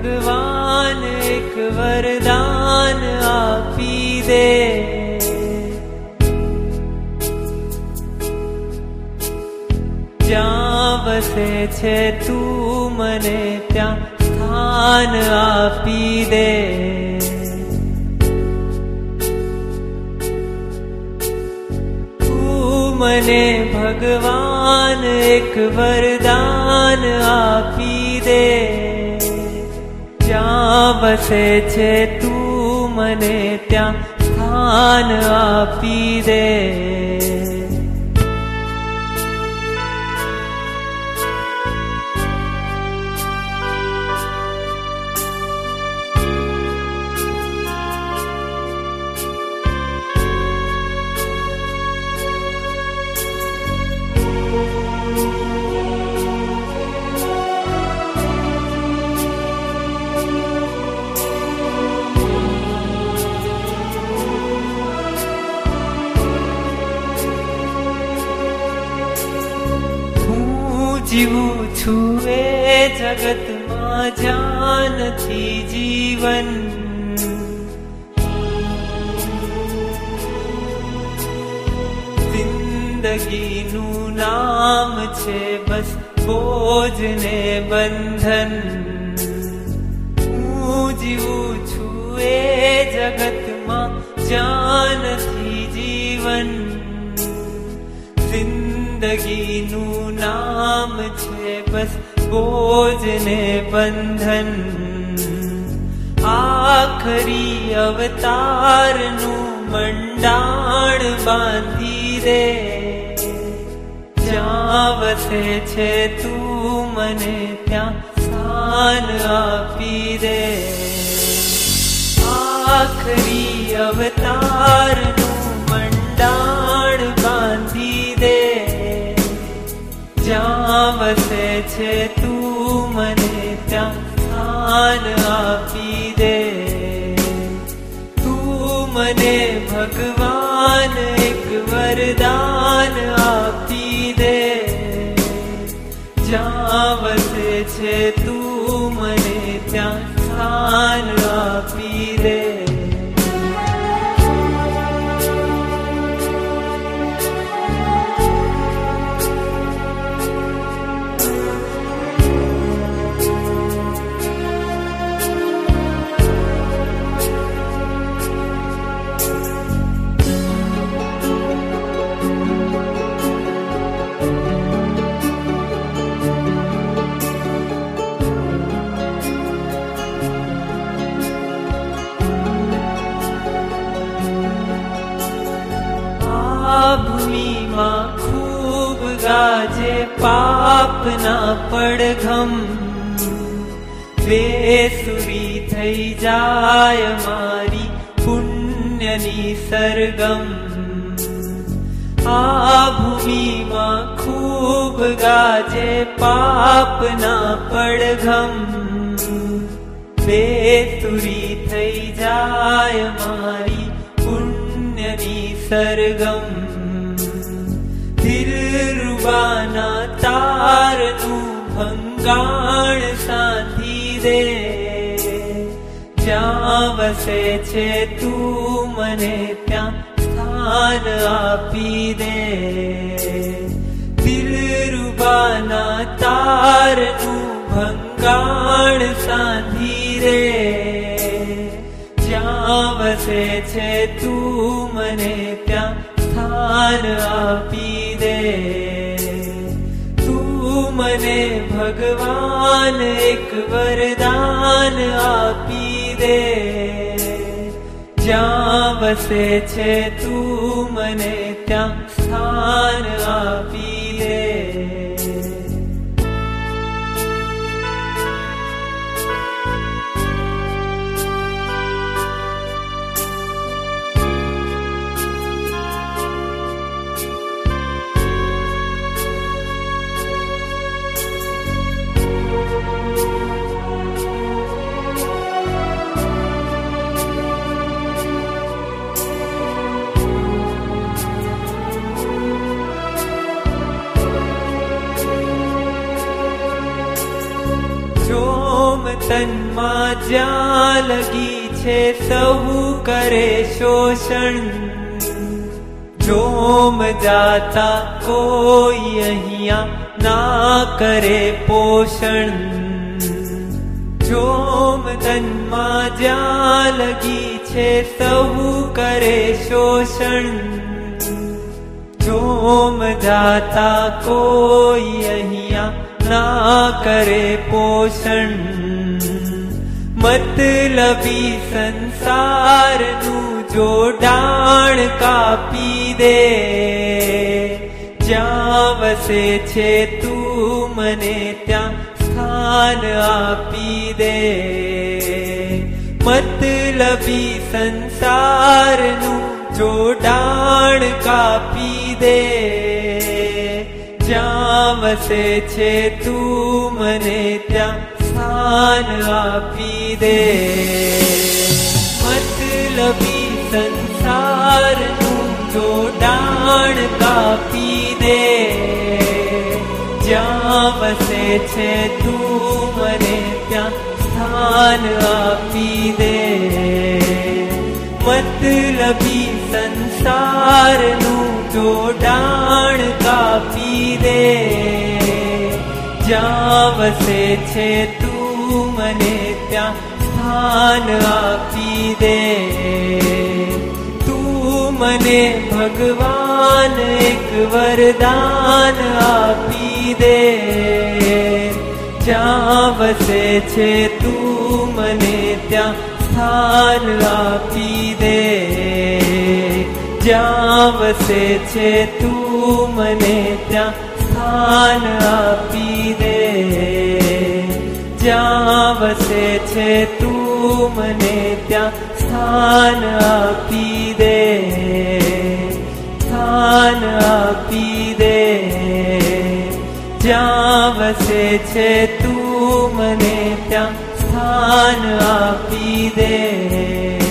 ભગવાન એક વરદાન આપી દે. જ્યાં વસે છે તું મને ત્યાં સ્થાન આપી દે. તું મને ભગવાન એક વરદાન આપી દે. જ્યાં વસે છે તું મને ત્યાં સ્થાન આપી દે. જીવું છું એ જગતમાં જ્યાં નથી જીવન. જિંદગીનું નામ છે બસ બોજ ને બંધન. હું જીવું છું એ જગતમાં જ્યાં નથી જીવન. જિંદગીનું નામ છે બસ બોજ ને બંધન. આખરી અવતારનું મંડાણ બાંધી દે. જ્યાં વસે છે તું મને ત્યાં સ્થાન આપી દે. આખરી અવતારનું મંડાણ બાંધી દે. જ્યાં વસે છે તું મને ત્યાં સ્થાન આપી દે. તું મને ભગવાન એક વરદાન આપી દે. જ્યાં વસે છે તું મને ત્યાં સ્થાન આપી દે. ભૂમિમાં ખૂબ ગાજે પાપના પડઘમ. બેસુરી થઈ જાય મારી પુણ્યની સરગમ. આ ભૂમિમાં ખૂબ ગાજે પાપના પડઘમ. બેસુરી થઈ જાય મારી પુણ્યની સરગમ. દિલરુબાના તારનું ભંગાણ સાધી દે. જ્યાં વસે છે તું મને ત્યાં સ્થાન આપી દે. દિલરુબાના તારનું ભંગાણ સાધી દે. જ્યાં વસે છે તું મને ત્યાં સ્થાન આપી દે. તું મને ભગવાન એક વરદાન આપી દે. જ્યાં વસે છે તું મને ત્યાં સ્થાન આપી દે. તનમાં જ્યાં લગી છે સહુ કરે શોષણ, જોમ જાતા કોઈ અહીંયા ના કરે પોષણ. જોમ તનમાં જ્યાં લગી છે સહુ કરે શોષણ, જોમ જાતા કોઈ અહીંયા ના કરે પોષણ. મતલબી સંસારનું જોડાણ કાપી દે, જ્યાં વસે છે તું મને ત્યાં સ્થાન આપી દે. મતલબી સંસારનું જોડાણ કાપી દે, જ્યાં વસે છે તું મને ત્યાં સ્થાન આપી દે. મતલબી સંસારનું જોડાણ કાપી દે, જ્યાં વસે છે તું મને ત્યાં સ્થાન આપી દે. મતલબી સંસારનું જોડાણ કાપી દે, જ્યાં વસે છે તું મને ત્યાં સ્થાન આપી દે. તું મને ભગવાન એક વરદાન આપી દે, જ્યાં વસે છે તું મને ત્યાં સ્થાન આપી દે. જ્યાં વસે છે તું મને ત્યાં સ્થાન આપી દે. જ્યાં વસે છે તું મને ત્યાં સ્થાન આપી દે. સ્થાન આપી દે. જ્યાં વસે છે તું મને ત્યાં સ્થાન આપી દે.